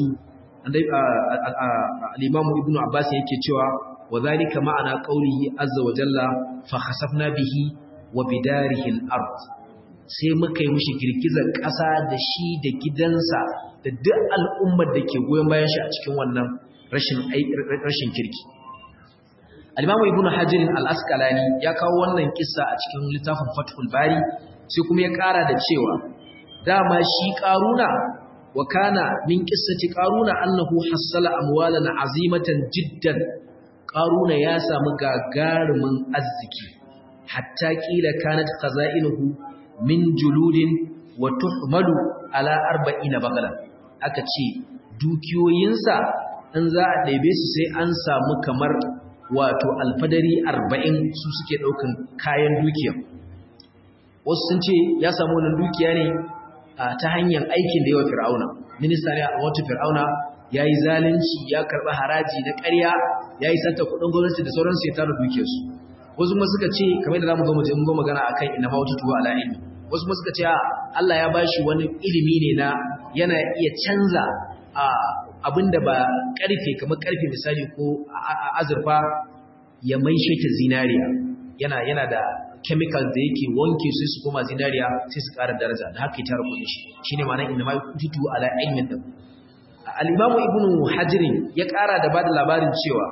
al-Imam Ibn Abbas yake cewa wa zalika ma'ana qawlihi azza wa jalla fa khasafna bihi wa bidarihi al-ard sai muka yi mishi girgizar ƙasa da shi da gidansa da duk al'ummar da ke goyon bayan shi a cikin wannan rashin rashin kirki al-Imam Ibn Hajar al-Asqalani ya kawo wannan kissa a cikin littafin Fathul Bari sai kuma ya ƙara da cewa dama shi Qaruna wa kana min qissati Qaruna annahu hassala amwalan azimatan jiddan Qaruna ya samu gagarumin arziki hatta kila kanat khaza'inuhu min juludin wa tuhmalu ala arba'ina bagalan aka ce dukiyoyinsa in za a ɗebe su sai an samu kamar wato alfadari arba'in su suke ɗaukan kayan dukiya wasu sun ce ya samu wannan dukiya ne ta hanyar aikin da yawa fir'auna minista ne a wata fir'auna ya yi zalunci ya karɓi haraji na ƙarya ya yi sata kuɗin gwamnati da sauransu ya tara dukiyarsu wasu kuma suka ce kamar da za mu zo mu go magana a kan ina mawutu tuwa ala ilmi wasu kuma suka ce Allah ya bashi wani ilimi ne na yana iya canza abinda ba ƙarfe kamar ƙarfe misali ko azurfa ya maishe ta zinariya yana yana da chemical da yake wanke su su koma zinariya sai su ƙara daraja da haka ya tara kuɗin shi shine ma'anar inna ma tutu ala ilmin da al-Imam Ibn Hajar ya ƙara da bada labarin cewa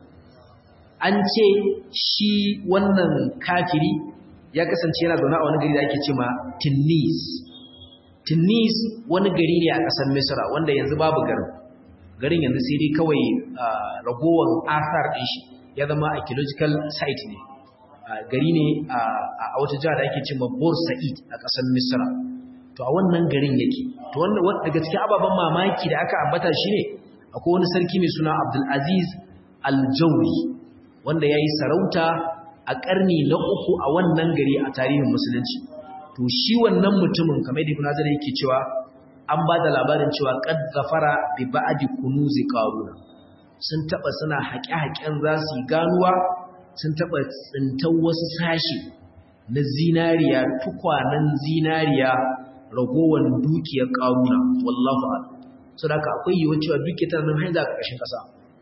an ce shi wannan kafiri ya kasance yana zaune a wani gari da ake cewa Tinnis Tinnis wani gari ne a ƙasar Misra wanda yanzu babu garin garin yanzu sai dai kawai ragowar asar ɗin shi ya zama archaeological site ne gari ne a wata jihar da ake cewa Bor Said a ƙasar Misra to a wannan garin yake to wannan daga cikin ababen mamaki da aka ambata shine akwai wani sarki mai suna Abdul Aziz Al-Jawri wanda yayi sarauta a ƙarni na uku a wannan gari a tarihin musulunci to shi wannan mutumin kamar da Ibn Hazar yake cewa an ba da labarin cewa qad zafara bi ba'di kunuzi qaruna sun taba suna haƙe-haƙen za su yi ganuwa sun taba tsintar wasu sashi na zinariya tukwanan zinariya ragowar dukiyar qaruna wallahu a'lam saboda akwai yiwuwar cewa dukiyar tana nan hanya a ƙarshen ƙasa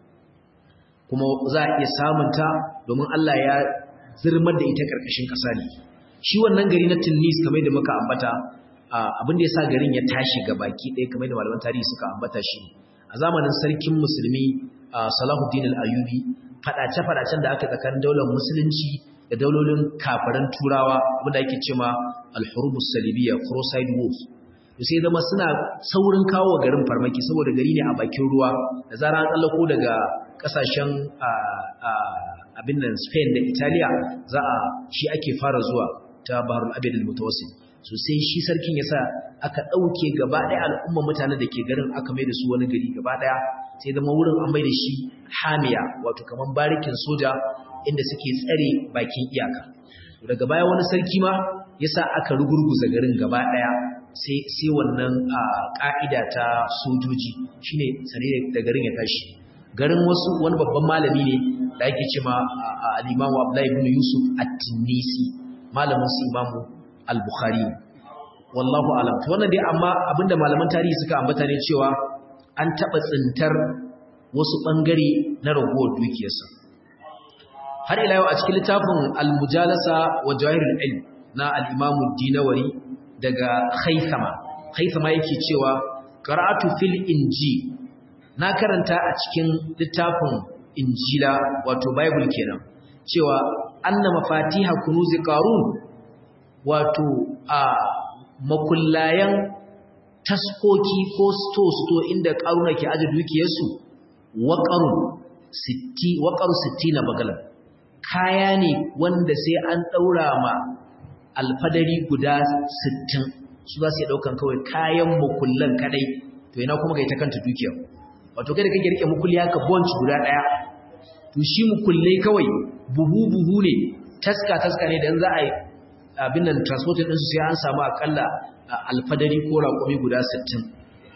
kuma za a iya samunta domin Allah ya zirmar da ita ƙarƙashin ƙasa ne shi wannan gari na Tunis kamar da muka ambata abin da ya sa garin ya tashi ga baki ɗaya kamar da malaman tarihi suka ambata shi a zamanin sarkin musulmi Salahuddin al-Ayyubi fadace-fadacen da aka tsakanin daular musulunci da daulolin kafiran turawa wanda ake cewa al-hurubus salibiyya crusade wars sai zama suna saurin kawo garin farmaki saboda gari ne a bakin ruwa da zara an tsallako daga kasashen abin nan Spain da Italiya za a shi ake fara zuwa ta Baharul Abid al-Mutawassit so sai shi sarkin yasa aka dauke gaba ɗaya al'umma mutanen da ke garin aka mai da su wani gari gaba ɗaya sai zama wurin an mai da shi hamiya wato kaman barikin soja inda suke tsare bakin iyaka daga baya wani sarki ma yasa aka rugurguza garin gaba ɗaya sai sai wannan ka'ida ta sojoji shine sare da garin ya tashi garin wasu wani babban malami ne da ake cewa al-Imam Abdullah ibn Yusuf at-Tinisi malamin su Imam al-Bukhari wallahu alam to wannan dai amma abinda malaman tarihi suka ambata ne cewa an taba tsintar wasu bangare na ragowar dukiyarsa har ila yau a cikin littafin al-Mujalasa wa Jawahirul Ilm na al-Imam ad-Dinawari daga Khaythama Khaythama yake cewa qara'atu fil injil na karanta a cikin littafin injila wato bible kenan cewa anna mafatiha kunuzi qarun wato a makullayan taskoki ko sto-sto inda qaruna ke aje dukiyarsu waqarun sitti waqaru sittina bagalan kaya ne wanda sai an daura ma alfadari guda sittin su za su yi daukan kawai kayan makullan kadai to ina kuma ga ita kanta dukiyar wato kai da kake rike mukulli haka bunch guda daya to shi mukulle kawai buhu buhu ne taska taska ne dan za a yi abin nan transporting din su sai an samu akalla alfadari ko raƙumi guda sittin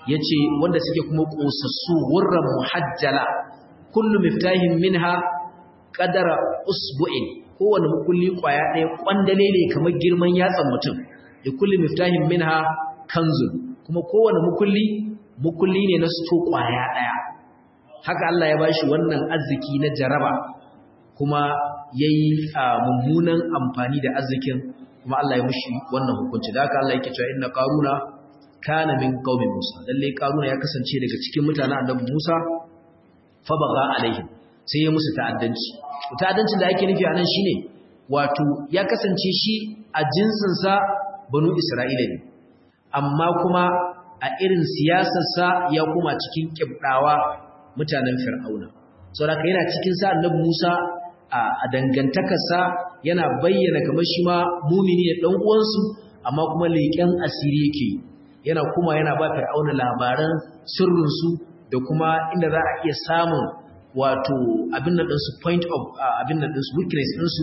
yace wanda suke kuma kosassu wurran muhajjala kullu miftahin minha qadara usbu'in kowane mukulli kwaya ɗaya kwandale ne kamar girman yatsan mutum da kullu miftahin minha kanzun kuma kowane mukulli mukulli ne na sto kwaya ɗaya haka Allah ya bashi wannan arziki na jaraba kuma yayi mummunan amfani da arzikin kuma Allah ya mushi wannan hukunci da haka Allah yake cewa inna qaruna kana min qaumi Musa lalle qaruna ya kasance daga cikin mutanen annabi Musa fa baga alaihim sai ya musu ta'addanci ta'addancin da ake nufi anan shine wato ya kasance shi a jinsin sa banu Isra'ila ne amma kuma a irin siyasar sa ya kuma cikin kibdawa mutanen Fir'auna saboda yana cikin sa annabi Musa a dangantakar sa yana bayyana kamar shi ma mumini ne dan uwansu amma kuma leƙen asiri yake yana kuma yana ba Fir'auna labaran sirrinsu da kuma inda za a iya samun wato abin nan ɗinsu point of abin nan ɗinsu weakness ɗinsu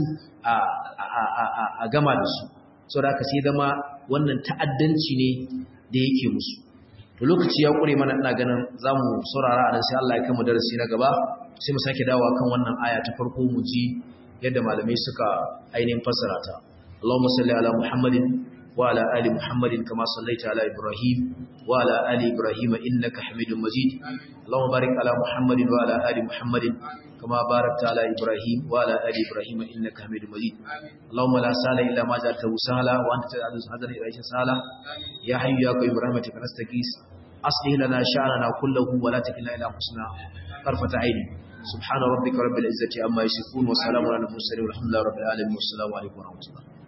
a gama da su sau da aka sai zama wannan ta'addanci ne da yake musu to lokaci ya ƙure mana ina ganin za mu saurara a nan sai Allah ya kama darasi na gaba sai mu sake dawowa kan wannan aya ta farko mu ji yadda malamai suka ainihin fassara ta Allahumma salli ala Muhammadin وعلى آل محمد كما صليت على إبراهيم وعلى آل إبراهيم إنك حميد مجيد اللهم بارك على محمد وعلى آل محمد كما باركت على إبراهيم وعلى آل إبراهيم إنك حميد مجيد اللهم لا سهل إلا ما جعلته سهلا وأنت تجعل الحزن إذا شئت سهلا يا حي يا قيوم برحمتك نستغيث أصلح لنا شأننا كله ولا تكلنا إلى أنفسنا طرفة عين سبحان ربك رب العزة عما يصفون وسلام على المرسلين والحمد لله رب العالمين والسلام عليكم ورحمة الله